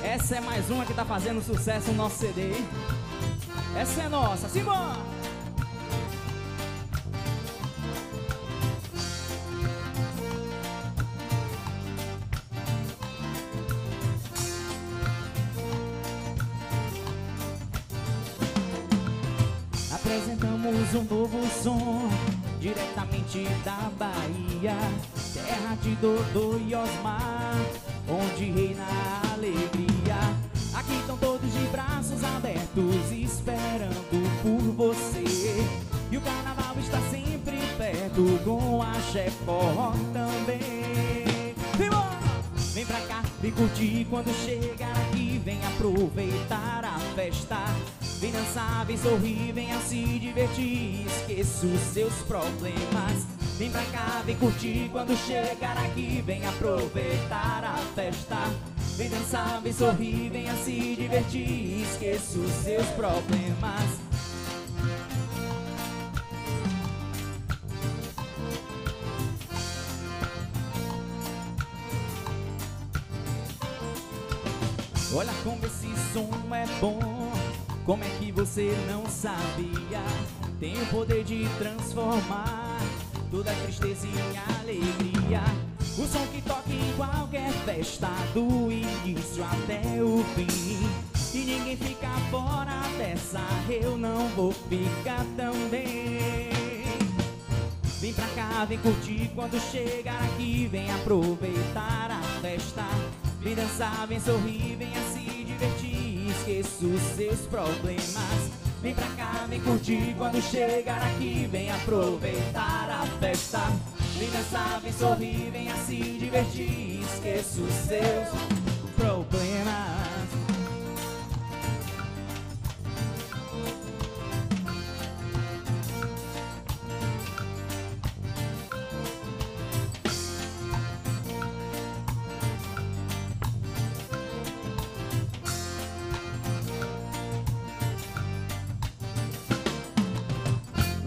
Essa é mais uma que tá fazendo sucesso no nosso CD. Essa é nossa, simbora! Apresentamos um novo som, diretamente da Bahia, terra de Dodô e Osmar, onde reina a alegria. Aqui estão todos de braços abertos, esperando por você. E o carnaval está sempre perto, com a forró também. Vem pra cá, vem curtir quando chegar aqui, vem aproveitar a festa. Vem dançar, vem sorrir, venha se divertir, esqueça os seus problemas. Vem pra cá, vem curtir quando chegar aqui, vem aproveitar a festa. Vem dançar, vem sorrir, venha se divertir, esqueça os seus problemas. Olha como esse som é bom, como é que você não sabia? Tem o poder de transformar toda tristeza em alegria. O som que toca em qualquer festa, do início até o fim. E ninguém fica fora dessa, eu não vou ficar também. Vem pra cá, vem curtir quando chegar aqui, vem aproveitar a festa. Vem dançar, vem sorrir, venha se divertir, esqueça os seus problemas. Vem pra cá, vem curtir quando chegar aqui, vem aproveitar a festa. Vem dançar, vem sorrir, venha se divertir, esqueça os seus